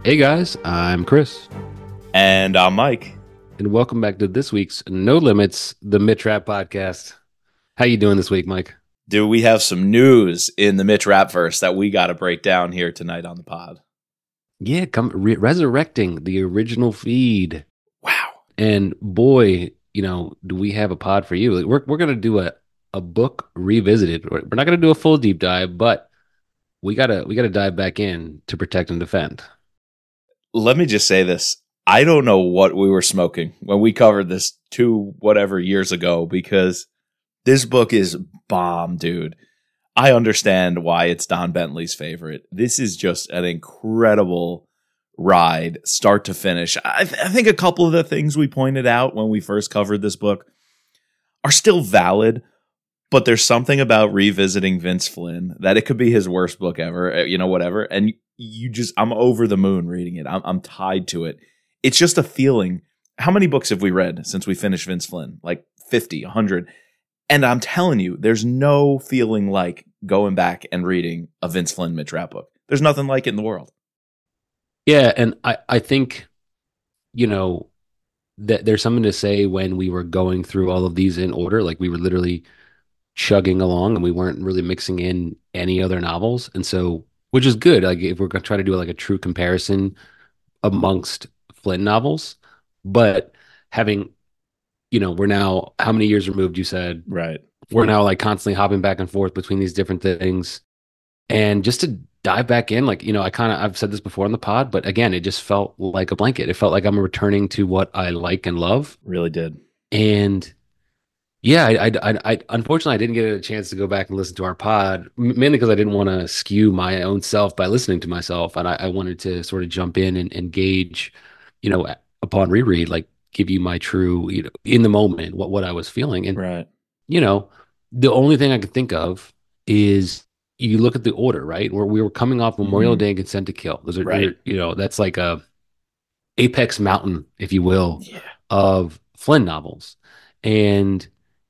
Hey guys, I'm Chris, And I'm Mike. and welcome back to this week's No Limits, the Mitch Rap podcast. How you doing this week, Mike? Do we have some news in the Mitch Rapverse that we got to break down here tonight on the pod? Yeah, come resurrecting the original feed, Wow. and boy, do we have a pod for you? Like, we're gonna do a book revisited. We're not gonna do a full deep dive, but we gotta dive back in to protect and defend. Let me just say this. I don't know what we were smoking when we covered this two whatever years ago because this book is bomb, dude. I understand why it's Don Bentley's favorite. This is just an incredible ride, start to finish. I think a couple of the things we pointed out when we first covered this book are still valid, but there's something about revisiting Vince Flynn that it could be his worst book ever, whatever. And I'm over the moon reading it. I'm tied to it. It's just a feeling. How many books have we read since we finished Vince Flynn? Like 50, 100. And I'm telling you, there's no feeling like going back and reading a Vince Flynn Mitch Rapp book. There's nothing like it in the world. Yeah, and I think you know that there's something to say when we were going through all of these in order, like we were literally chugging along and we weren't really mixing in any other novels. And so, which is good. Like if we're going to try to do like a true comparison amongst Flynn novels, but having, we're now how many years removed, you said Right. we're now like constantly hopping back and forth between these different things. And just to dive back in, like, I've said this before on the pod, but again, it just felt like a blanket. It felt like I'm returning to what I like and love. Really did. And yeah, I unfortunately I didn't get a chance to go back and listen to our pod, mainly because I didn't want to skew my own self by listening to myself, and I wanted to sort of jump in and gauge, upon reread, like give you my true, in the moment what I was feeling, and Right. you know, the only thing I could think of is you look at the order, right? Where we were coming off Memorial Mhm. Day and Consent to Kill. Those are, Right. that's like a apex mountain, if you will, Yeah. of Flynn novels. And,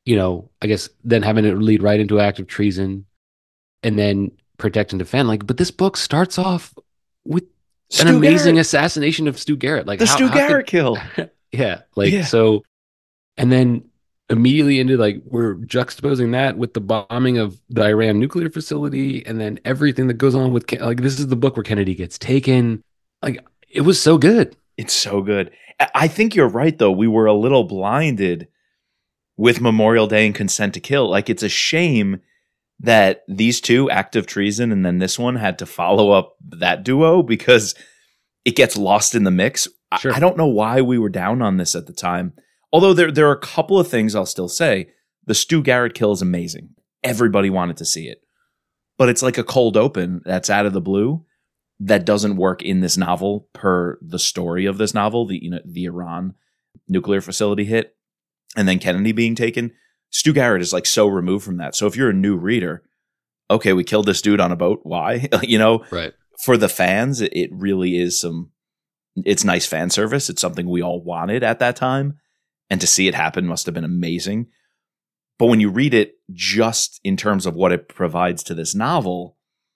I guess then having it lead right into Act of Treason and then Protect and Defend. Like, but this book starts off with an Stu amazing Garrett. assassination of Stu Garrett. Like, The Stu how could, Garrett kill. yeah, like, Yeah. so, and then immediately into like, we're juxtaposing that with the bombing of the Iran nuclear facility and then everything that goes on with, like, this is the book where Kennedy gets taken. Like, it was so good. It's so good. I think you're right, though. We were a little blinded with Memorial Day and Consent to Kill. Like, it's a shame that these two, Act of Treason and then this one, had to follow up that duo because it gets lost in the mix. I Sure. don't know why we were down on this at the time. Although there are a couple of things I'll still say. The Stu Garrett kill is amazing. Everybody wanted to see it. But it's like a cold open that's out of the blue that doesn't work in this novel per the story of this novel, the Iran nuclear facility hit and then Kennedy being taken. Stu Garrett is like so removed from that. So if you're a new reader, okay, we killed this dude on a boat. Why? Right. For the fans, it really is it's nice fan service. It's something we all wanted at that time. And to see it happen must have been amazing. But when you read it just in terms of what it provides to this novel,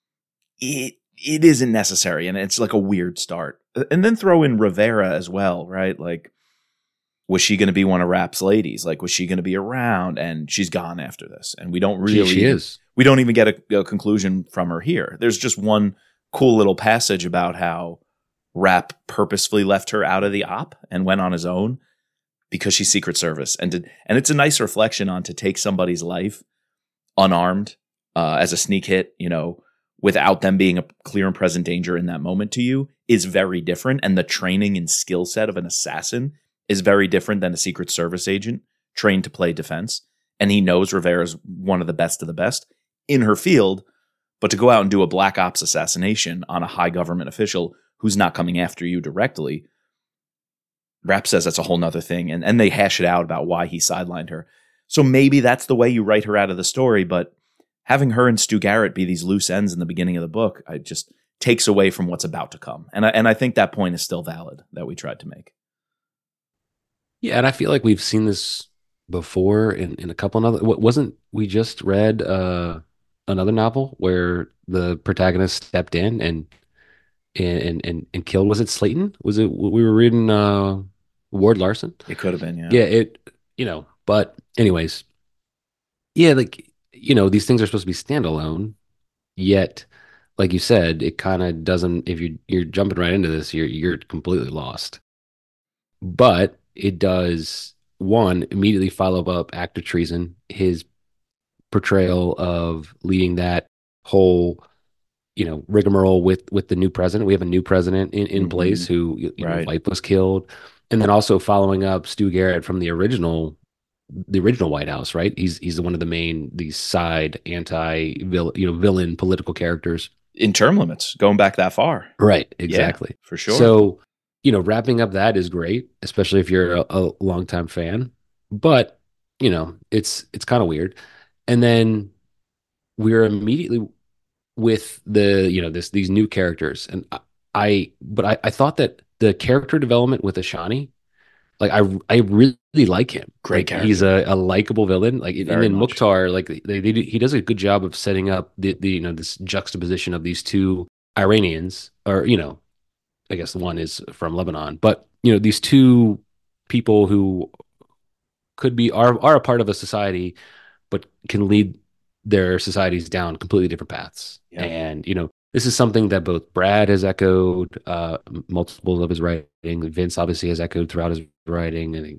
it isn't necessary. And it's like a weird start. And then throw in Rivera as well, right? Like, was she going to be one of Rapp's ladies? Like, was she going to be around? And she's gone after this. And we don't She really, is. we don't even get a conclusion from her here. There's just one cool little passage about how Rapp purposefully left her out of the op and went on his own because she's Secret Service. And it's a nice reflection on to take somebody's life unarmed as a sneak hit, without them being a clear and present danger in that moment to you is very different. And the training and skill set of an assassin is very different than a Secret Service agent trained to play defense. And he knows Rivera's one of the best in her field. But to go out and do a black ops assassination on a high government official who's not coming after you directly, Rapp says that's a whole nother thing. And they hash it out about why he sidelined her. So maybe that's the way you write her out of the story. But having her and Stu Garrett be these loose ends in the beginning of the book, it just takes away from what's about to come. And I think that point is still valid that we tried to make. Yeah, and I feel like we've seen this before in a couple of other. Wasn't we just read another novel where the protagonist stepped in and and killed. Was it Slayton? Was it we were reading Ward Larson? It could have been, yeah. Yeah, but anyways, yeah, like these things are supposed to be standalone, yet like you said, it kind of doesn't if you're jumping right into this, you're completely lost. But it does one immediately follow up Act of Treason, his portrayal of leading that whole rigmarole with the new president. We have a new president in Hmm. place who Right. Life was killed, and then also following up Stu Garrett from the original White House, right? He's one of the main these side anti villain political characters. In term limits, going back that far. Right, Yeah, exactly. for sure. So, wrapping up that is great, especially if you're a longtime fan. But, it's kind of weird. And then we're immediately with these new characters. And I thought that the character development with Ashani, like I really like him. Great Like he's character. a likable villain. Like and Very then much. Mukhtar, like he does a good job of setting up the this juxtaposition of these two Iranians, or I guess the one is from Lebanon, but these two people who could be are a part of a society, but can lead their societies down completely different paths. Yeah. And this is something that both Brad has echoed, multiple of his writing. Vince obviously has echoed throughout his writing, and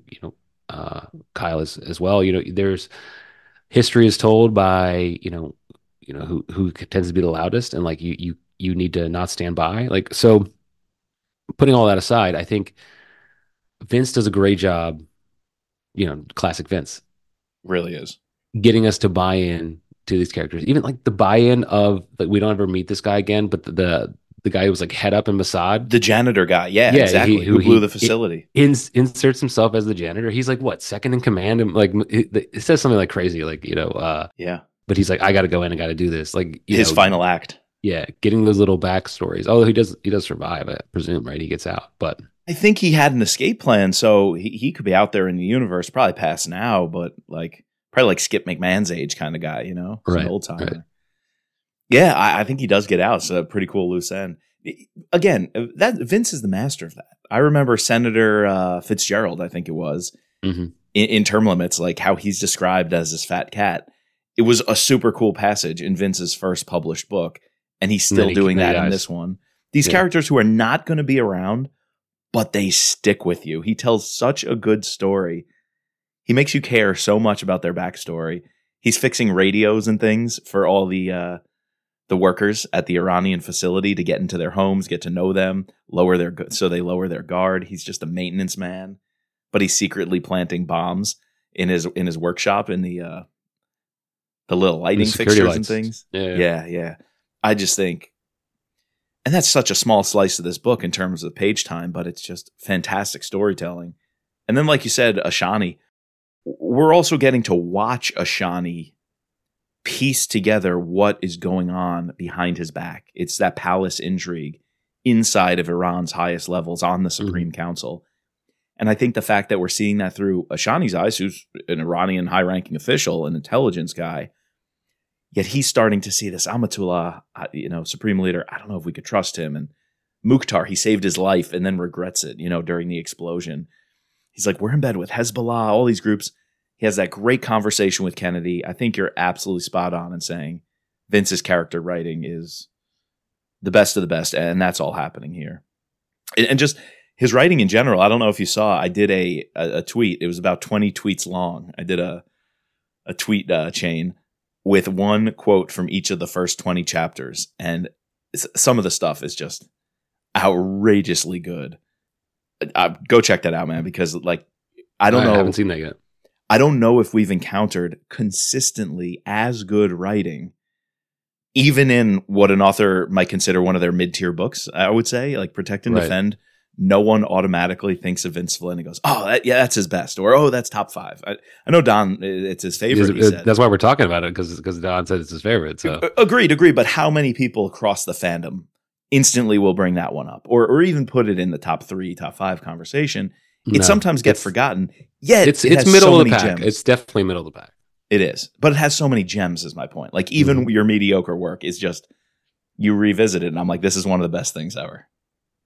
Kyle as well. There's history is told by who tends to be the loudest, and like you need to not stand by. Like so, putting all that aside, I think Vince does a great job. Classic Vince, Really is. getting us to buy in to these characters. Even like the buy-in of like we don't ever meet this guy again, but the guy who was like head up in Mossad. The janitor guy. Yeah, Yeah, exactly. Who blew the facility. inserts himself as the janitor. He's like what, second in command, and like it says something like crazy, like Yeah. but he's like, I got to go in and got to do this, like His final act. yeah, getting those little backstories. Although he does survive, I presume, right? He gets out, but I think he had an escape plan, so he could be out there in the universe, probably past now, but like probably like Skip McMahon's age kind of guy, He's an right, old timer. right. Yeah, I think he does get out. It's a pretty cool loose end. Again, that Vince is the master of that. I remember Senator Fitzgerald, I think it was, Hmm. in term limits, like how he's described as this fat cat. It was a super cool passage in Vince's first published book, and he's still doing that in this one. These characters who are not going to be around, but they stick with you. He tells such a good story. He makes you care so much about their backstory. He's fixing radios and things for all the workers at the Iranian facility to get into their homes, get to know them, so they lower their guard. He's just a maintenance man, but he's secretly planting bombs in his workshop in the little lighting fixtures lights and things. Yeah. Yeah. I just think, and that's such a small slice of this book in terms of page time, but it's just fantastic storytelling. And then, like you said, Ashani, we're also getting to watch Ashani piece together what is going on behind his back. It's that palace intrigue inside of Iran's highest levels on the Supreme Council. And I think the fact that we're seeing that through Ashani's eyes, who's an Iranian high-ranking official, an intelligence guy, yet he's starting to see this Amatullah, Supreme Leader. I don't know if we could trust him. And Mukhtar, he saved his life and then regrets it, during the explosion. He's like, we're in bed with Hezbollah, all these groups. He has that great conversation with Kennedy. I think you're absolutely spot on in saying Vince's character writing is the best of the best, and that's all happening here. And just his writing in general, I don't know if you saw, I did a tweet. It was about 20 tweets long. I did a tweet chain with one quote from each of the first 20 chapters. And some of the stuff is just outrageously good. Go check that out, man, because I don't know. I haven't seen that yet. I don't know if we've encountered consistently as good writing, even in what an author might consider one of their mid-tier books, I would say, like Protect and Defend. No one automatically thinks of Vince Flynn and goes, oh, that's his best, or, oh, that's top 5. I know Don, it's his favorite, he said. That's why we're talking about it, because Don said it's his favorite. So Agreed. But how many people across the fandom instantly will bring that one up, or even put it in the top 3, top 5 conversation? It sometimes gets forgotten. Yet it's it middle of the pack. Gems. It's definitely middle of the pack. It is, but it has so many gems. Is my point. Like even your mediocre work is just you revisit it, and I'm like, this is one of the best things ever.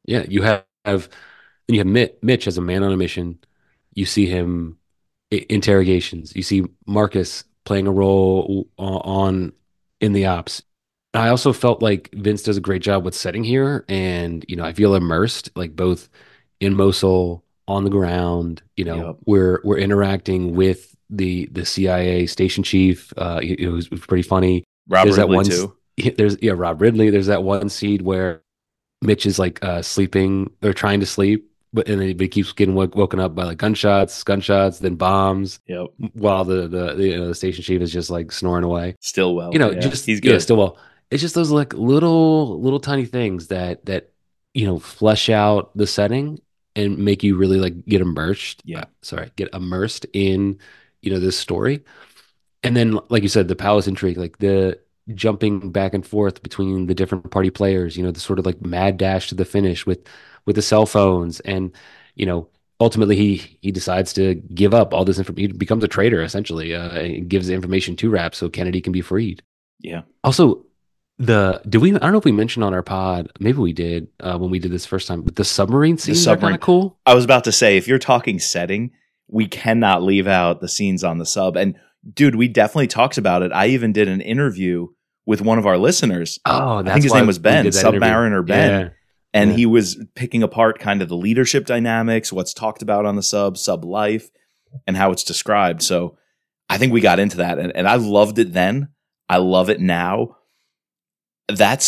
Yeah, and you have Mitch as a man on a mission. You see him interrogations. You see Marcus playing a role on in the ops. I also felt like Vince does a great job with setting here, and I feel immersed, like both in Mosul on the ground. Yep. We're interacting with the CIA station chief. It was pretty funny. Rob There's that Ridley one. too. There's Rob Ridley. There's that one scene where Mitch is like sleeping or trying to sleep, but he keeps getting woken up by like gunshots, then bombs, Yep. while the station chief is just like snoring away. Stillwell. Yeah, Just he's yeah, good. still well. It's just those like little tiny things that flesh out the setting and make you really like get immersed. Yeah. Get immersed in this story. And then, like you said, the palace intrigue, like the jumping back and forth between the different party players, the sort of like mad dash to the finish with the cell phones, and you know, ultimately he decides to give up all this information. He becomes a traitor essentially, and gives the information to Rap so Kennedy can be freed. Yeah. Also, did we? I don't know if we mentioned on our pod. Maybe we did when we did this first time. But the submarine The scenes are kind submarine. of cool. I was about to say, if you're talking setting, we cannot leave out the scenes on the sub. And dude, we definitely talked about it. I even did an interview with one of our listeners. Oh, I think that's his why name was we Ben, did that interview. Submariner Ben. Yeah, And yeah. he was picking apart kind of the leadership dynamics, what's talked about on the sub life, and how it's described. So I think we got into that. And I loved it then. I love it now. That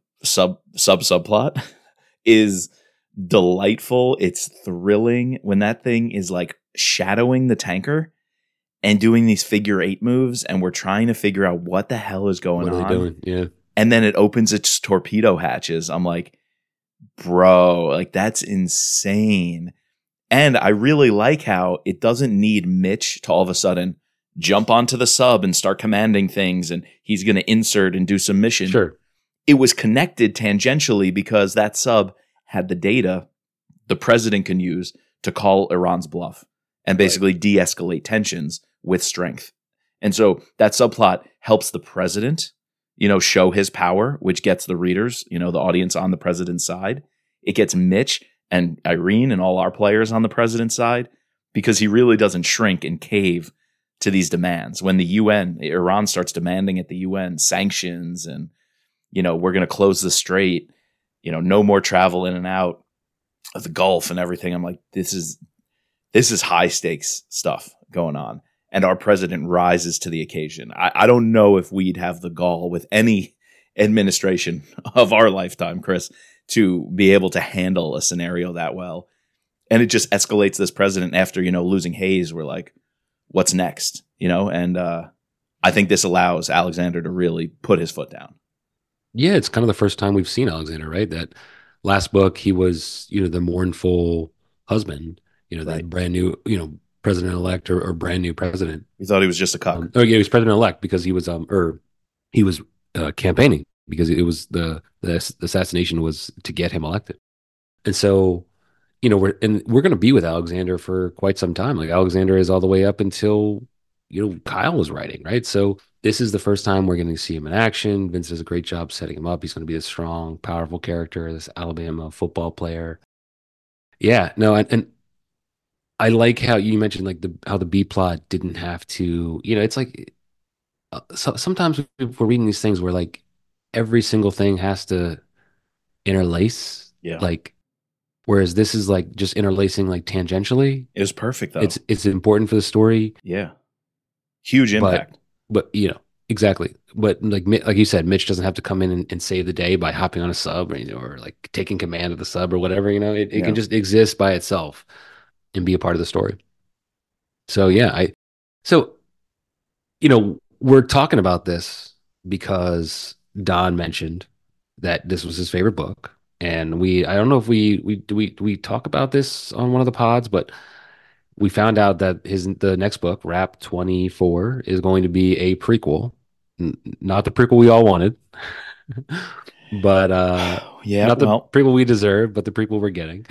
subplot is delightful. It's thrilling when that thing is like shadowing the tanker and doing these figure eight moves, and we're trying to figure out what the hell is going What are they on. doing? Yeah. And then it opens its torpedo hatches. I'm like, bro, like that's insane. And I really like how it doesn't need Mitch to all of a sudden jump onto the sub and start commanding things and he's going to insert and do some mission. Sure. It was connected tangentially because that sub had the data the president can use to call Iran's bluff and basically de-escalate tensions with strength. And so that subplot helps the president, show his power, which gets the readers, the audience on the president's side. It gets Mitch and Irene and all our players on the president's side because he really doesn't shrink and cave to these demands. When Iran starts demanding at the UN sanctions and, we're going to close the strait, no more travel in and out of the Gulf and everything. I'm like, this is high stakes stuff going on. And our president rises to the occasion. I don't know if we'd have the gall with any administration of our lifetime, Chris, to be able to handle a scenario that well. And it just escalates this president after, losing Hayes. We're like, what's next? And I think this allows Alexander to really put his foot down. Yeah, it's kind of the first time we've seen Alexander, right? That last book, he was, the mournful husband, the Right. brand new, president elect or brand new president. We thought he was just a cuck. Oh yeah, he was president elect because he was campaigning because it was the assassination was to get him elected. And so, we're going to be with Alexander for quite some time. Like Alexander is all the way up until, Kyle was writing, right? So this is the first time we're going to see him in action. Vince does a great job setting him up. He's going to be a strong, powerful character, this Alabama football player. Yeah, no, and I like how you mentioned like how the B plot didn't have to, it's like sometimes we're reading these things where like every single thing has to interlace, Yeah. like whereas this is like just interlacing like tangentially. It was perfect though. It's important for the story, Yeah. Huge impact. but exactly. But like you said, Mitch doesn't have to come in and save the day by hopping on a sub or like taking command of the sub or whatever. It can just exist by itself and be a part of the story. So yeah, so we're talking about this because Don mentioned that this was his favorite book. And I don't know if we talk about this on one of the pods, but we found out that the next book, Rap 24, is going to be a prequel. Not the prequel we all wanted, but yeah, not the prequel we deserve, but the prequel we're getting.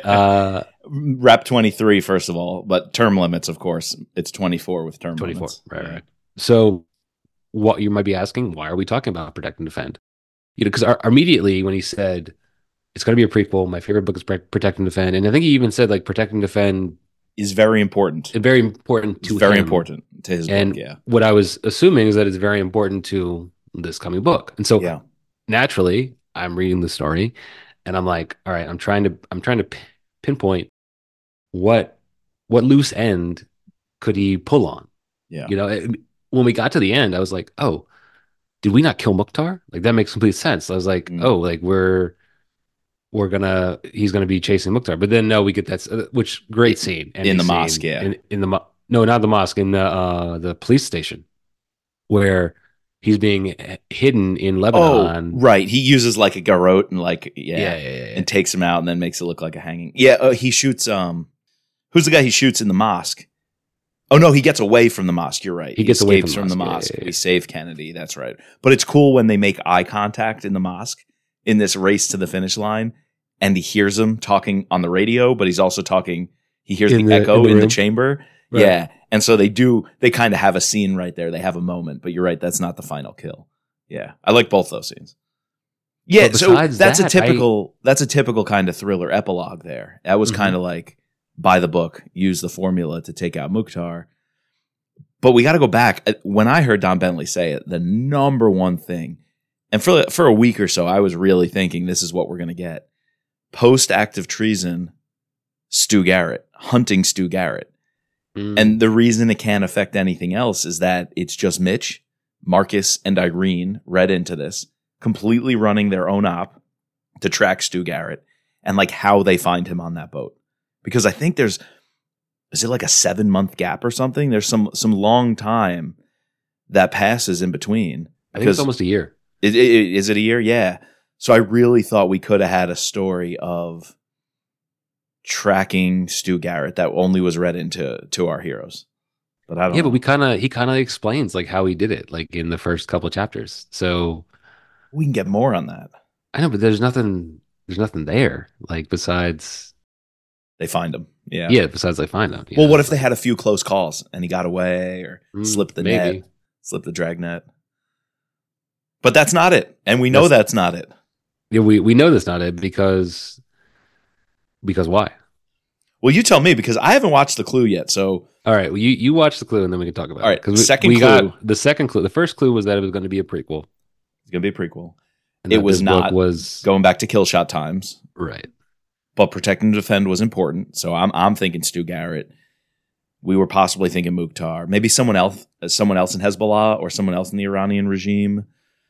Rap 23, first of all, but term limits, of course. It's 24 with term 24, limits. right. So what you might be asking, why are we talking about Protect and Defend? Because immediately when he said it's going to be a prequel. My favorite book is Protect and Defend, and I think he even said like Protect and Defend Is very important. is very important It's to very him. important to his book. And Yeah. what I was assuming is that it's very important to this coming book. And so Yeah. naturally, I'm reading the story, and I'm like, all right, I'm trying to pinpoint what loose end could he pull on. Yeah. When we got to the end, I was like, oh, did we not kill Mukhtar? Like that makes complete sense. I was like, Mm. oh, like he's gonna be chasing Mukhtar, but then no, we get that which great scene In the scene mosque, yeah. in the no, not the mosque, in the police station where he's being hidden in Oh, Lebanon. right. He uses like a garrote and like Yeah. and takes him out and then makes it look like a hanging. Yeah, he shoots. Who's the guy he shoots in the mosque? Oh no, he gets away from the mosque. You're right. He gets away escapes from the mosque. mosque. Yeah. We save Kennedy. That's right. But it's cool when they make eye contact in the mosque in this race to the finish line, and he hears him talking on the radio, but he's also talking. He hears the echo in the chamber. Right. Yeah, and so they kind of have a scene right there. They have a moment, but you're right. That's not the final kill. Yeah, I like both those scenes. Yeah, so that's a typical kind of thriller epilogue there. That was kind of like by the book, use the formula to take out Mukhtar. But we got to go back. When I heard Don Bentley say it, the number one thing, and for a week or so, I was really thinking this is what we're going to get. Post-act of treason, Stu Garrett, hunting Stu Garrett. And the reason it can't affect anything else is that it's just Mitch, Marcus, and Irene read into this, completely running their own op to track Stu Garrett and like how they find him on that boat. Because I think is it like a 7-month gap or something? There's some long time that passes in between. I think it's almost a year. Is it a year? Yeah. So I really thought we could have had a story of tracking Stu Garrett that only was read into our heroes. But I don't know. But he kind of explains like how he did it, like in the first couple of chapters. So we can get more on that. I know, but there's nothing there, like besides they find him. Yeah. Yeah, besides they find him. Well, what if they had a few close calls and he got away or slipped the maybe. net, slipped the drag net? But that's not it. And we know that's not it. Yeah, we know that's not it because why? Well, you tell me because I haven't watched The Clue yet. So all right, well, you watch The Clue and then we can talk about it. All right, because we got the second clue. The first clue was that it was going to be a prequel. It's going to be a prequel. And it was not going back to Killshot times. Right. But Protect and Defend was important. So I'm thinking Stu Garrett. We were possibly thinking Mukhtar. Maybe someone else in Hezbollah or someone else in the Iranian regime.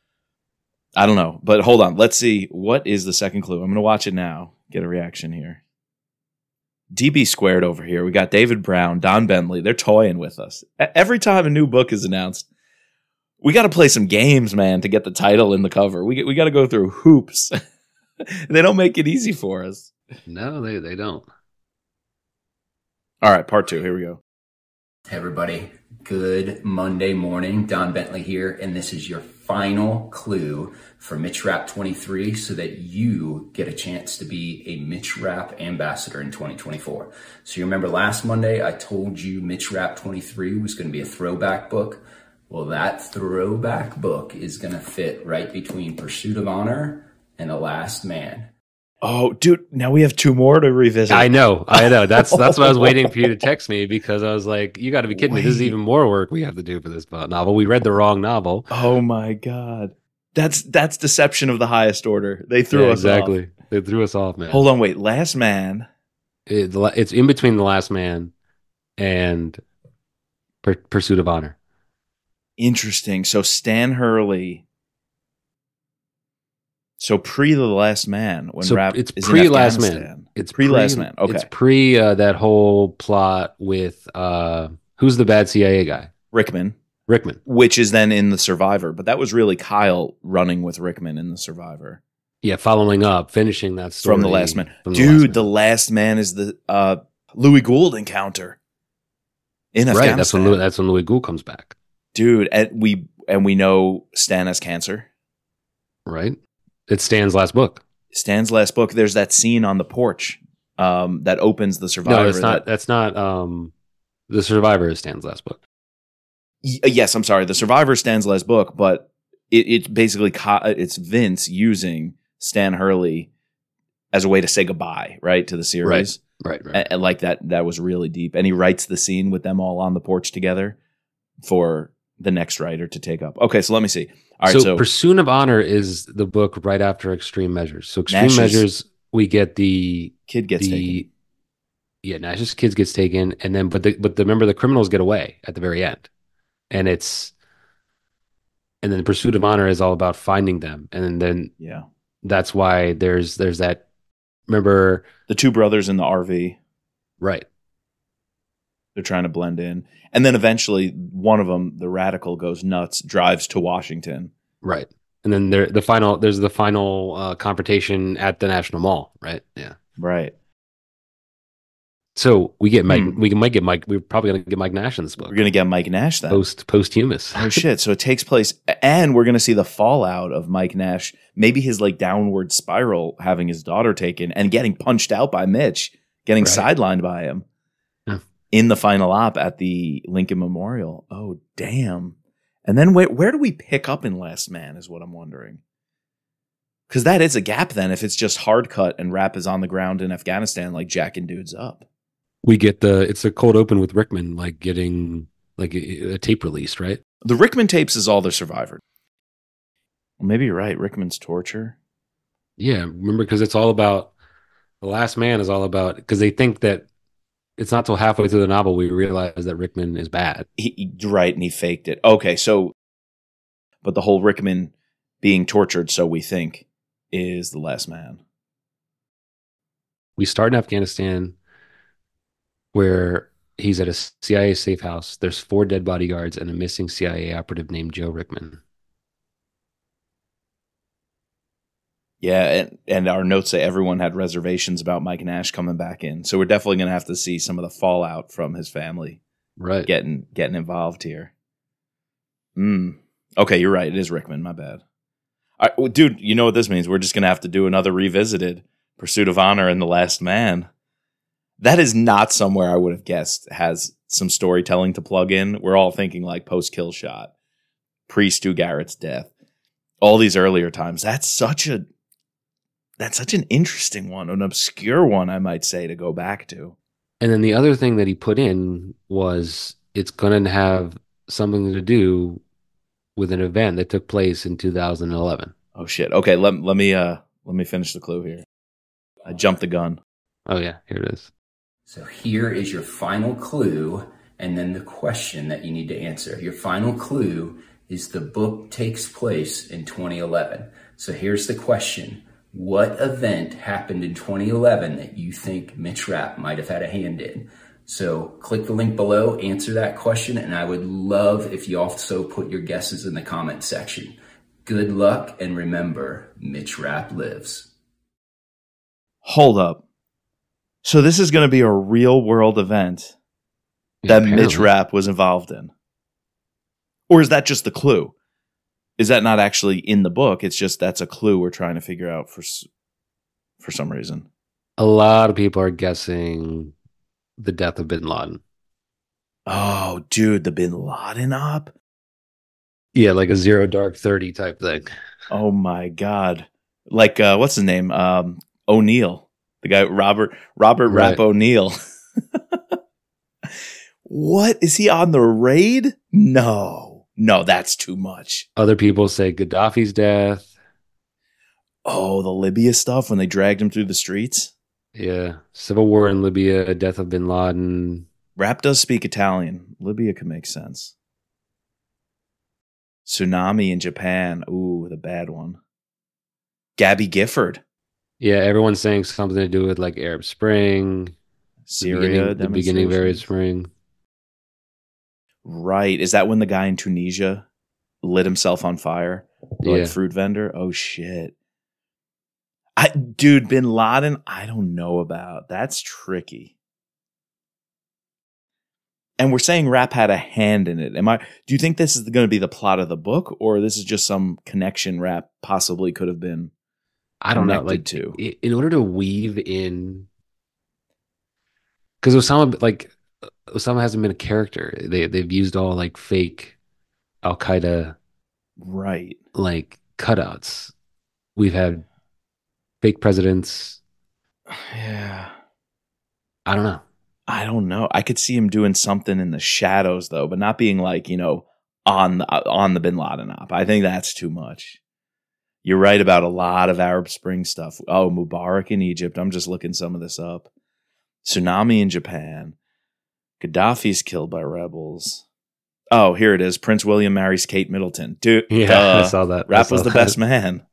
I don't know. But hold on. Let's see. What is the second clue? I'm going to watch it now. Get a reaction here. DB squared over here. We got David Brown, Don Bentley. They're toying with us. Every time a new book is announced, we got to play some games, man, to get the title in the cover. We got to go through hoops. They don't make it easy for us. No, they don't. All right, part 2. Here we go. Hey, everybody. Good Monday morning. Don Bentley here, and this is your final clue for Mitch Rapp 23 so that you get a chance to be a Mitch Rapp ambassador in 2024. So you remember last Monday, I told you Mitch Rapp 23 was going to be a throwback book. Well, that throwback book is going to fit right between Pursuit of Honor and The Last Man. Oh, dude, now we have 2 more to revisit. I know. That's what I was waiting for you to text me because I was like, you got to be kidding me. This is even more work we have to do for this novel. We read the wrong novel. Oh my God. That's deception of the highest order. They threw us off. Exactly. They threw us off, man. Hold on, wait. Last Man. It's in between The Last Man and Pursuit of Honor. Interesting. So Stan Hurley. So pre The Last Man, when Rapp it's is pre in Last Afghanistan. Man. It's pre Last Man. Okay, it's pre that whole plot with who's the bad CIA guy? Rickman, which is then in The Survivor. But that was really Kyle running with Rickman in The Survivor. Yeah, following up, finishing that story from The Last Man. Dude, The Last Man is the Louis Gould encounter in Afghanistan. Right, that's when Louis Gould comes back. Dude, and we know Stan has cancer. Right. It's Stan's last book. Stan's last book. There's that scene on the porch that opens The Survivor. No, that's not. The Survivor is Stan's last book. Yes, I'm sorry. The Survivor is Stan's last book, but it's basically it's Vince using Stan Hurley as a way to say goodbye, right, to the series. Right. And like that was really deep. And he writes the scene with them all on the porch together for the next writer to take up. Okay, so let me see. All right, so Pursuit of Honor is the book right after Extreme Measures. So Extreme Nash's Measures, we get the kid gets taken. Yeah, Nash's kids gets taken, and then remember the criminals get away at the very end, and then Pursuit of Honor is all about finding them, and then Yeah. that's why there's that. Remember The two brothers in the RV. right? They're trying to blend in. And then eventually one of them, the radical, goes nuts, drives to Washington. Right. And then there's the final confrontation at the National Mall, right? Yeah. Right. So we get Mike. We might get Mike. We're probably going to get Mike Nash in this book. We're going to get Mike Nash then. Posthumous. Oh shit! So it takes place, and we're going to see the fallout of Mike Nash. Maybe his like downward spiral, having his daughter taken and getting punched out by Mitch, getting sidelined by him in the final op at the Lincoln Memorial. Oh damn! And then where do we pick up in Last Man? Is what I'm wondering. Because that is a gap then. If it's just hard cut and Rap is on the ground in Afghanistan, like jacking dudes up. We get it's a cold open with Rickman, like getting like a tape released, right? The Rickman tapes is all the Survivor. Well, maybe you're right. Rickman's torture. Yeah, remember, because it's all about The Last Man is all about, because they think that it's not till halfway through the novel we realize that Rickman is bad. Right, and he faked it. Okay, so, but the whole Rickman being tortured, so we think, is The Last Man. We start in Afghanistan, where he's at a CIA safe house. There's 4 dead bodyguards and a missing CIA operative named Joe Rickman. Yeah, and our notes say everyone had reservations about Mike Nash coming back in. So we're definitely going to have to see some of the fallout from his family getting involved here. Okay, you're right. It is Rickman. My bad. All right, well, dude, you know what this means? We're just going to have to do another revisited Pursuit of Honor and The Last Man. That is not somewhere I would have guessed has some storytelling to plug in. We're all thinking like post-kill shot, pre-Stu Garrett's death, all these earlier times. That's such an interesting one, an obscure one, I might say, to go back to. And then the other thing that he put in was it's going to have something to do with an event that took place in 2011. Oh shit! Okay, let me finish the clue here. I jumped the gun. Oh yeah, here it is. So here is your final clue, and then the question that you need to answer. Your final clue is the book takes place in 2011. So here's the question. What event happened in 2011 that you think Mitch Rapp might have had a hand in? So click the link below, answer that question, and I would love if you also put your guesses in the comment section. Good luck, and remember, Mitch Rapp lives. Hold up. So this is going to be a real world event that Mitch Rapp was involved in. Or is that just the clue? Is that not actually in the book? It's just that's a clue we're trying to figure out for some reason. A lot of people are guessing the death of Bin Laden. Oh, dude, the Bin Laden op? Yeah, like a Zero Dark 30 type thing. Oh my God. Like, what's his name? O'Neill. The guy, Robert Rapp O'Neill. What? Is he on the raid? No, that's too much. Other people say Gaddafi's death. Oh, the Libya stuff when they dragged him through the streets? Yeah. Civil war in Libya, death of Bin Laden. Rapp does speak Italian. Libya could make sense. Tsunami in Japan. Ooh, the bad one. Gabby Gifford. Yeah, everyone's saying something to do with like Arab Spring, Syria, the beginning of Arab Spring. Right. Is that when the guy in Tunisia lit himself on fire? Like fruit vendor? Oh, shit. Dude, Bin Laden, I don't know about. That's tricky. And we're saying Rapp had a hand in it. Do you think this is going to be the plot of the book, or this is just some connection Rapp possibly could have been? I don't know. Like, in order to weave in, because Osama hasn't been a character. They've used all like fake Al Qaeda, right? Like cutouts. We've had fake presidents. Yeah. I don't know. I don't know. I could see him doing something in the shadows though, but not being like, on the Bin Laden op. I think that's too much. You're right about a lot of Arab Spring stuff. Oh, Mubarak in Egypt. I'm just looking some of this up. Tsunami in Japan. Gaddafi's killed by rebels. Oh, here it is. Prince William marries Kate Middleton. Dude, Yeah, I saw that. Rap was the best man.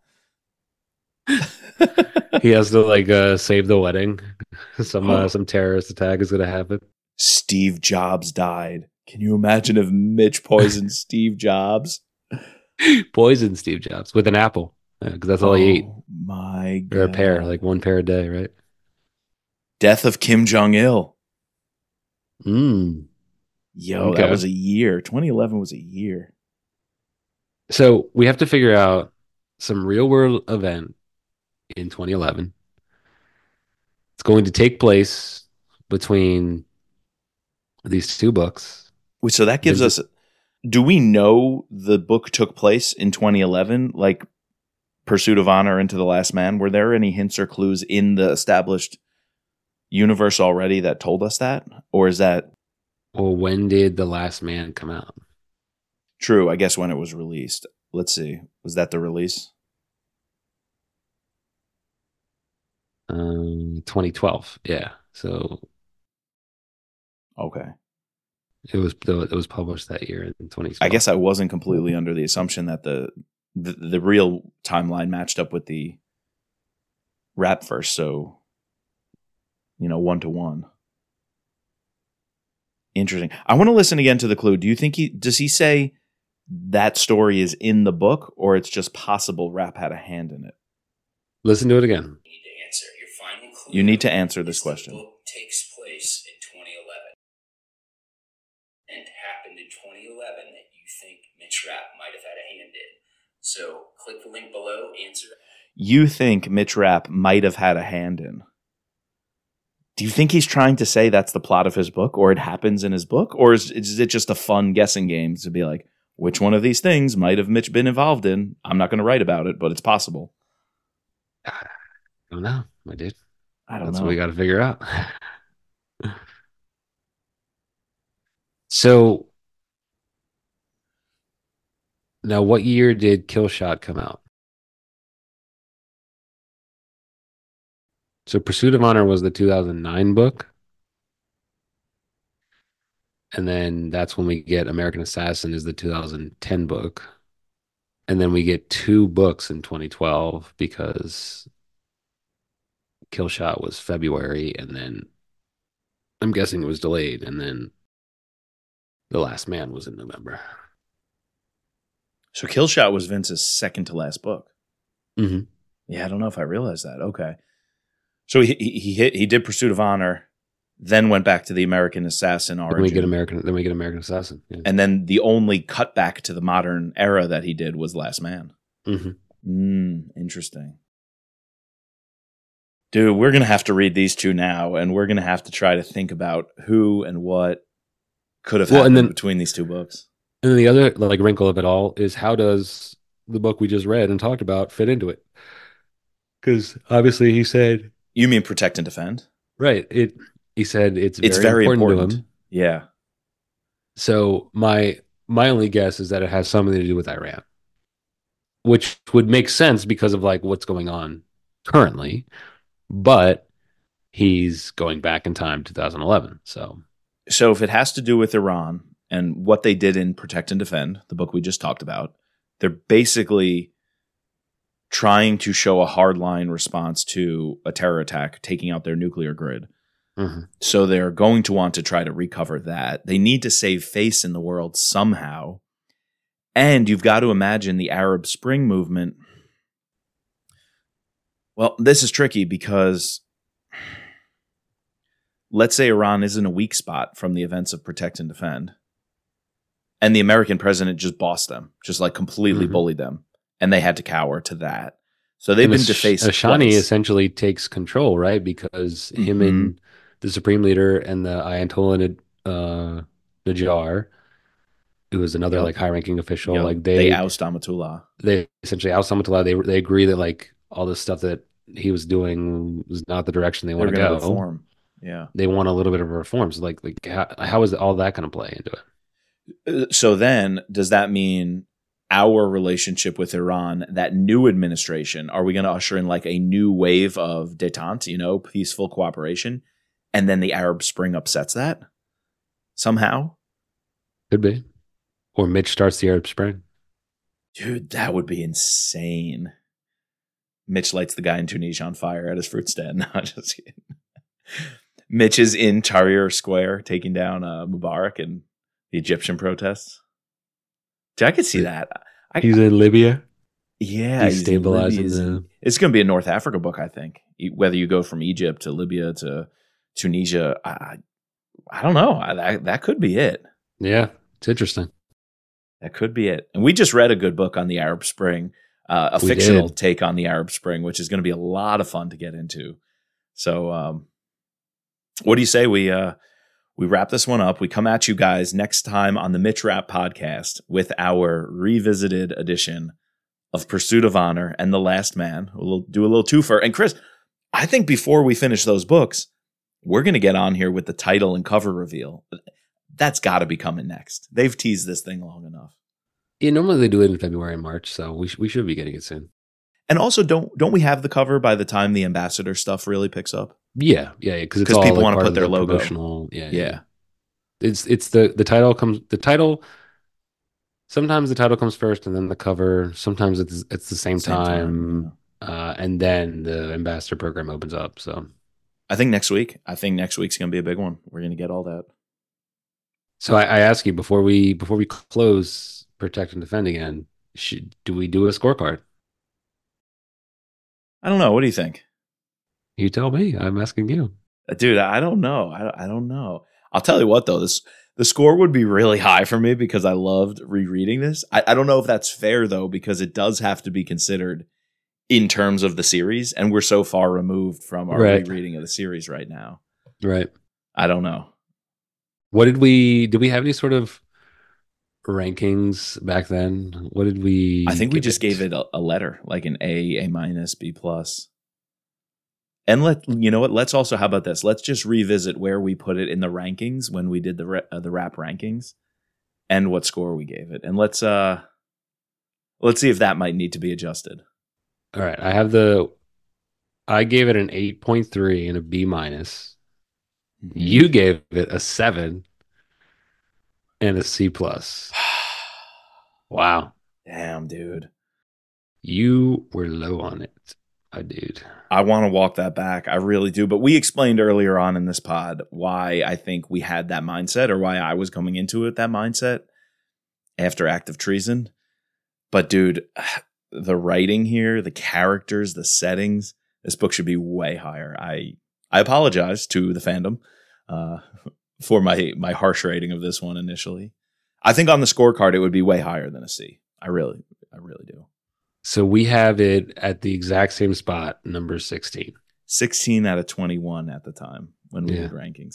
He has to save the wedding. Some terrorist attack is going to happen. Steve Jobs died. Can you imagine if Mitch poisoned Steve Jobs? Poisoned Steve Jobs with an apple, because that's all he ate. Oh my God. Or a pear, like one pear a day, right? Death of Kim Jong-il. Mm. Yo, Okay. that was a year. 2011 was a year. So we have to figure out some real world event in 2011. It's going to take place between these two books. Wait, so that gives us. Do we know the book took place in 2011, like Pursuit of Honor, Into the Last Man? Were there any hints or clues in the established universe already that told us that? Or is that Well, when did The Last Man come out? true? I guess when it was released. Let's see. Was that the release? 2012. Yeah. So Okay. it was published that year in 2012. I guess I wasn't completely under the assumption that the real timeline matched up with the rap verse. So, 1-to-1. Interesting. I want to listen again to the clue. Do you think does he say that story is in the book, or it's just possible rap had a hand in it? Listen to it again. You need to answer. Your final clue. You need to answer this is question. The book takes place in 2011 and happened in 2011 that you think Mitch Rapp might have had a hand in. So click the link below, answer. You think Mitch Rapp might have had a hand in? Do you think he's trying to say that's the plot of his book, or it happens in his book? Or is it just a fun guessing game to be like, which one of these things might have Mitch been involved in? I'm not going to write about it, but it's possible. I don't know, my dude. I don't That's know. what we got to figure out. So now, what year did Kill Shot come out? So Pursuit of Honor was the 2009 book. And then that's when we get American Assassin is the 2010 book. And then we get two books in 2012 because Kill Shot was February, and then I'm guessing it was delayed, and then The Last Man was in November. So Killshot was Vince's second to last book. Mm-hmm. Yeah, I don't know if I realized that. Okay. So he did Pursuit of Honor, then went back to the American Assassin origin. Then we get American Assassin. Yeah. And then the only cutback to the modern era that he did was Last Man. Mm-hmm. Interesting. Dude, we're going to have to read these two now, and we're going to have to try to think about who and what could have happened between these two books. And then the other wrinkle of it all is, how does the book we just read and talked about fit into it? Because obviously he said... You mean Protect and Defend? Right. He said it's very important to him. Yeah. So my only guess is that it has something to do with Iran, which would make sense because of what's going on currently. But he's going back in time, 2011. So if it has to do with Iran and what they did in Protect and Defend, the book we just talked about, they're basically trying to show a hardline response to a terror attack, taking out their nuclear grid. Mm-hmm. So they're going to want to try to recover that. They need to save face in the world somehow. And you've got to imagine the Arab Spring movement. Well, this is tricky because let's say Iran is in a weak spot from the events of Protect and Defend, and the American president just bossed them, just completely bullied them, and they had to cower to that. So they've been defaced. Ashani essentially takes control, right? Because him and the Supreme Leader and the Ayatollah Najjar, who was another high-ranking official, they oust Amatullah. They essentially oust Amatullah. They agree that all this stuff that he was doing was not the direction they They're want to going to go. reform. Yeah. They want a little bit of a reform. So like how is all that going to play into it? So then, does that mean our relationship with Iran, that new administration, are we going to usher in like a new wave of détente, peaceful cooperation, and then the Arab Spring upsets that somehow? Could be. Or Mitch starts the Arab Spring. Dude, that would be insane. Mitch lights the guy in Tunisia on fire at his fruit stand. No, just kidding. Mitch is in Tahrir Square taking down Mubarak and the Egyptian protests. Dude, I could see that. He's in Libya. Yeah, destabilizing it's going to be a North Africa book, I think. Whether you go from Egypt to Libya to Tunisia, I don't know. That could be it. Yeah, it's interesting. That could be it. And we just read a good book on the Arab Spring, a fictional take on the Arab Spring, which is going to be a lot of fun to get into. So, what do you say we wrap this one up? We come at you guys next time on the Mitch Rapp podcast with our revisited edition of Pursuit of Honor and The Last Man. We'll do a little twofer. And Chris, I think before we finish those books, we're going to get on here with the title and cover reveal. That's got to be coming next. They've teased this thing long enough. Yeah, normally they do it in February and March, so we should be getting it soon. And also, don't we have the cover by the time the ambassador stuff really picks up? Yeah, because people want to put their logo. Yeah. It's the title comes the title. Sometimes the title comes first, and then the cover. Sometimes it's the same time, and then the ambassador program opens up. So, I think next week's going to be a big one. We're going to get all that. So I ask you before we close Protect and Defend again, do we do a scorecard? I don't know. What do you think? You tell me. I'm asking you. Dude, I don't know. I don't know. I'll tell you what, though. The score would be really high for me because I loved rereading this. I don't know if that's fair, though, because it does have to be considered in terms of the series, and we're so far removed from our rereading of the series right now. Right. I don't know. What did we have any sort of rankings back then? What did we? I think we just gave it a letter, like an A minus, B plus. And you know what? Let's also, how about this? Let's just revisit where we put it in the rankings when we did the Rapp rankings, and what score we gave it. And let's see if that might need to be adjusted. All right, I gave it an 8.3 and a B minus. Mm-hmm. You gave it a 7 and a C plus. Wow. Damn, dude. You were low on it. I did. I want to walk that back. I really do. But we explained earlier on in this pod why I think we had that mindset, or why I was coming into it that mindset after Act of Treason. But dude, the writing here, the characters, the settings, this book should be way higher. I apologize to the fandom for my harsh rating of this one initially. I think on the scorecard it would be way higher than a C. I really do. So we have it at the exact same spot, number 16. 16 out of 21 at the time when we did rankings.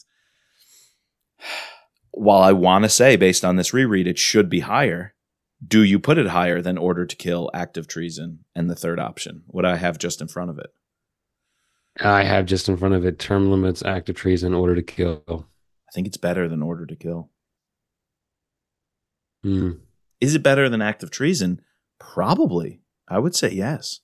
While I want to say, based on this reread, it should be higher, do you put it higher than Order to Kill, Act of Treason, and the third option? What I have just in front of it? I have just in front of it Term Limits, Act of Treason, Order to Kill. I think it's better than Order to Kill. Mm. Is it better than Act of Treason? Probably. I would say yes.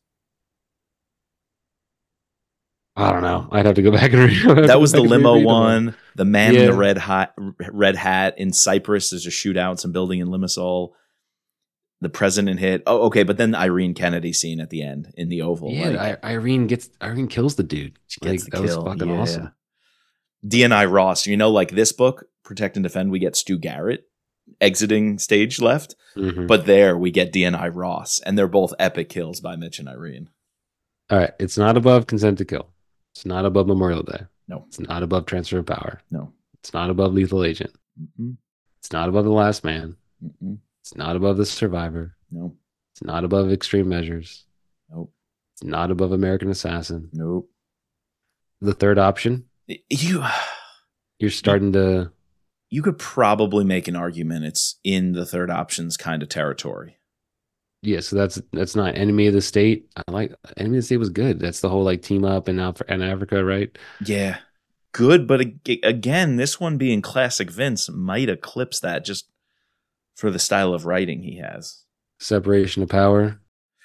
I don't know. I'd have to go back and read. That was the limo one. The man in the red hat in Cyprus. There's a shootout in some building in Limassol. The president hit. Oh, okay. But then the Irene Kennedy scene at the end in the Oval. Yeah, Irene kills the dude. She gets the kill. Was fucking awesome. DNI Ross. Like this book, Protect and Defend, we get Stu Garrett exiting stage left. Mm-hmm. But there we get DNI Ross, and they're both epic kills by Mitch and Irene. All right. It's not above Consent to Kill. It's not above Memorial Day. No. It's not above Transfer of Power. No. It's not above Lethal Agent. Mm-mm. It's not above The Last Man. Mm-mm. It's not above The Survivor. No. It's not above Extreme Measures. Nope. It's not above American Assassin. Nope. The third option? You're starting to... You could probably make an argument it's in the third option's kind of territory. Yeah, so that's not Enemy of the State. I like Enemy of the State was good. That's the whole like team up in Africa, right? Yeah. Good, but again, this one being classic Vince might eclipse that just for the style of writing he has. Separation of Power.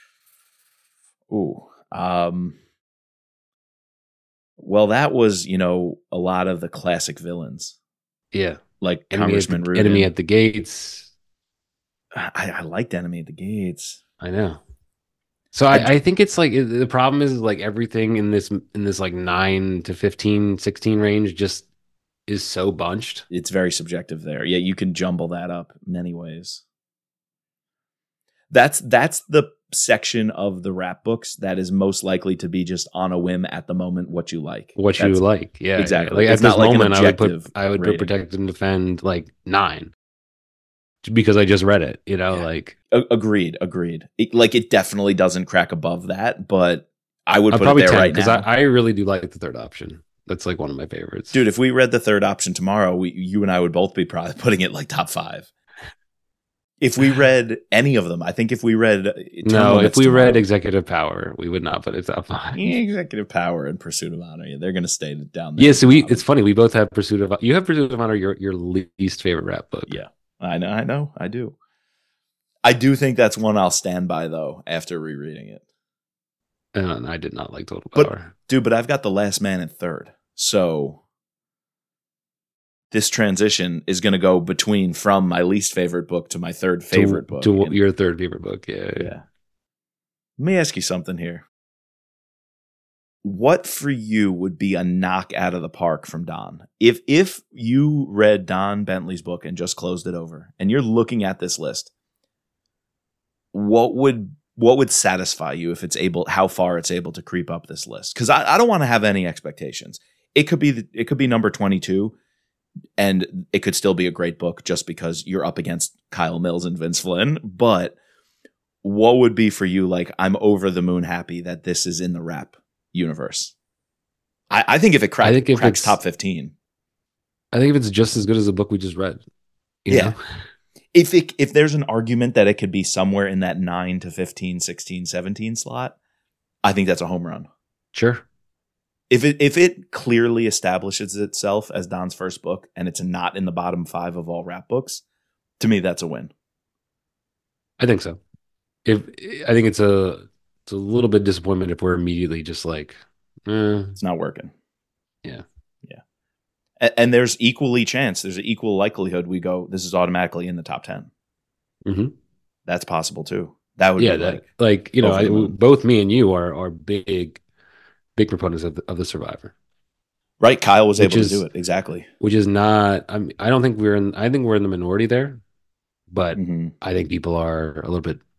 Ooh. Well, that was, a lot of the classic villains. Yeah. Like Congressman Rudin. Enemy at the Gates. I liked Enemy at the Gates. I know. So I think it's like the problem is like everything in this like 9 to 15, 16 range just is so bunched. It's very subjective there. Yeah, you can jumble that up many ways. That's the section of the rap books that is most likely to be just on a whim at the moment what you like. Yeah, exactly. Like it's at this not like moment, I would put rating. Protect and Defend like 9 because I just read it. Like agreed. It definitely doesn't crack above that, but I would put probably it there 10, right now. I really do like the third option. That's like one of my favorites, dude. If we read the third option tomorrow, you and I would both be probably putting it like top 5. If we read any of them, I think if we read read Executive Power, we would not put it top 5. Yeah, Executive Power and Pursuit of Honor, they're going to stay down there. Yeah, so it's funny. We both have Pursuit of. You have Pursuit of Honor, your least favorite rap book. Yeah, I know, I do. I do think that's one I'll stand by though after rereading it. And I did not like Total Power, but I've got The Last Man in third, so this transition is going to go from my least favorite book to my third favorite book. To your third favorite book, yeah. Let me ask you something here. What for you would be a knock out of the park from Don? If you read Don Bentley's book and just closed it over, and you're looking at this list, what would satisfy you if it's able? How far it's able to creep up this list? Because I don't want to have any expectations. It could be number 22. And it could still be a great book just because you're up against Kyle Mills and Vince Flynn. But what would be for you like, I'm over the moon happy that this is in the rap universe? I think if it cracks top 15. I think if it's just as good as the book we just read. You know? If there's an argument that it could be somewhere in that 9 to 15, 16, 17 slot, I think that's a home run. Sure. If it clearly establishes itself as Don's first book and it's not in the bottom 5 of all rap books, to me that's a win. I think so. I think it's a little bit disappointment if we're immediately just like, it's not working. Yeah. And there's an equal likelihood we go, this is automatically in the top 10. Mm-hmm. That's possible too. That would be both me and you are big proponents of the Survivor. Right. Kyle was able to do it. Exactly. Which is not, I don't think I think we're in the minority there, but I think people are a little bit,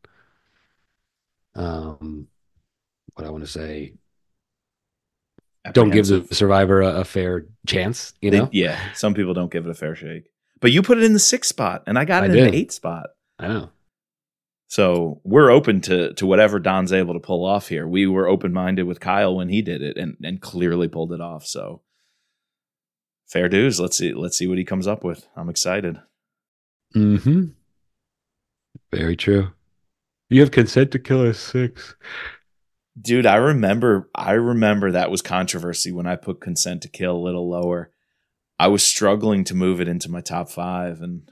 what I want to say, don't give the Survivor a fair chance, Some people don't give it a fair shake. But you put it in the 6th spot and I got it in the 8th spot. I know. So we're open to whatever Don's able to pull off here. We were open-minded with Kyle when he did it and clearly pulled it off. So fair dues. Let's see what he comes up with. I'm excited. Mm-hmm. Very true. You have Consent to Kill as 6. Dude, I remember that was controversy when I put Consent to Kill a little lower. I was struggling to move it into my top 5 and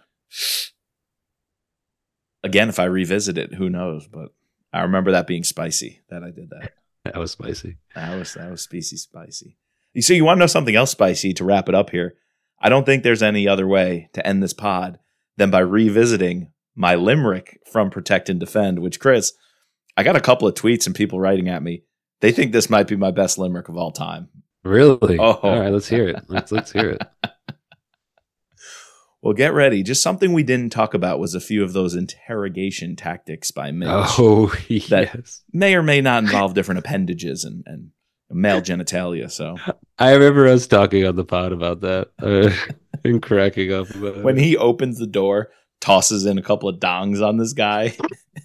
again, if I revisit it, who knows? But I remember that being spicy that I did that. That was spicy. That was spicy. So you want to know something else spicy to wrap it up here? I don't think there's any other way to end this pod than by revisiting my limerick from Protect and Defend, which, Chris, I got a couple of tweets and people writing at me. They think this might be my best limerick of all time. Really? Oh. All right, let's hear it. Let's hear it. Well, get ready. Just something we didn't talk about was a few of those interrogation tactics by Mitch. Oh, yes. That may or may not involve different appendages and male genitalia. So I remember us talking on the pod about that and cracking up about when he opens the door, tosses in a couple of dongs on this guy.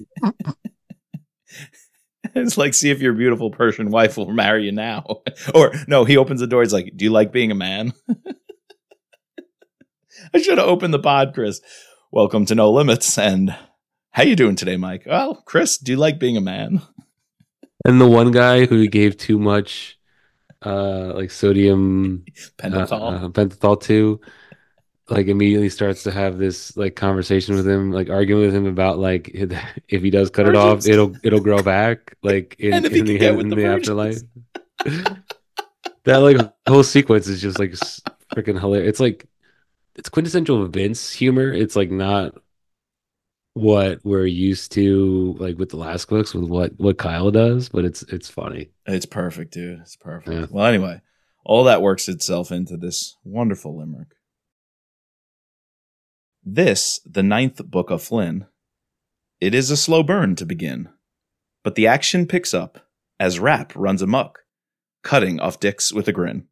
It's like, see if your beautiful Persian wife will marry you now. Or no, he opens the door. He's like, do you like being a man? I should have opened the pod, Chris. Welcome to No Limits. And How you doing today, Mike? Oh, Chris, do you like being a man? And the one guy who gave too much like sodium pentothal to, like immediately starts to have this like conversation with him, like arguing with him about like if he does cut it off, Virgins. it'll grow back like And if he can get with the afterlife. virgins. That like whole sequence is just like freaking hilarious. It's like it's quintessential Vince humor. It's like not what we're used to like with the last books with what Kyle does, but it's funny. It's perfect, dude. It's perfect. Yeah. Well, anyway, all that works itself into this wonderful limerick. This, the 9th book of Flynn. It is a slow burn to begin, but the action picks up as Rap runs amok, cutting off dicks with a grin.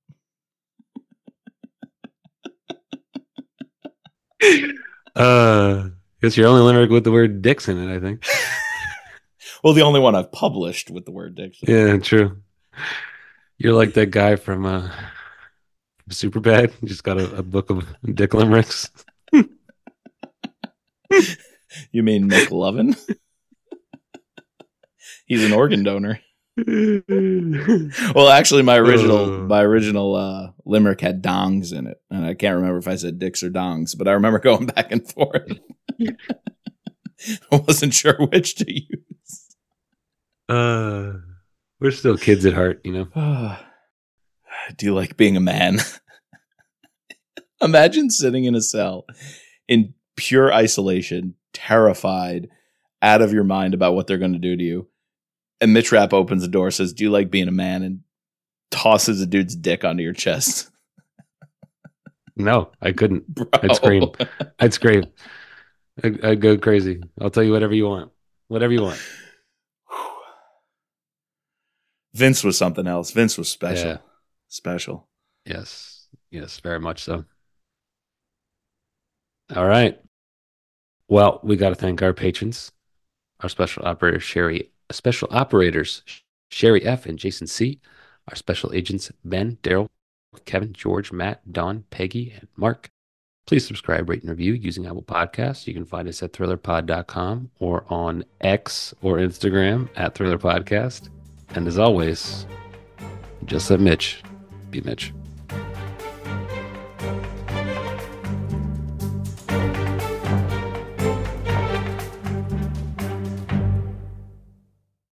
It's your only limerick with the word dicks in it, I think. Well, the only one I've published with the word dicks. Yeah, true. You're like that guy from Superbad. You just got a book of dick limericks. You mean McLovin? He's an organ donor. Well, actually, my original limerick had dongs in it, and I can't remember if I said dicks or dongs, but I remember going back and forth. I wasn't sure which to use. We're still kids at heart, you know. Do you like being a man? Imagine sitting in a cell in pure isolation, terrified, out of your mind about what they're going to do to you. And Mitch Rapp opens the door, says, "Do you like being a man?" and tosses a dude's dick onto your chest. No, I couldn't. Bro. I'd scream. I'd go crazy. I'll tell you whatever you want. Whatever you want. Vince was something else. Vince was special. Yeah. Special. Yes. Yes, very much so. All right. Well, we got to thank our patrons, our special operators, Sherry F. and Jason C., our special agents, Ben, Daryl, Kevin, George, Matt, Don, Peggy, and Mark. Please subscribe, rate, and review using Apple Podcasts. You can find us at thrillerpod.com or on X or Instagram at thrillerpodcast. And as always, just let Mitch be Mitch.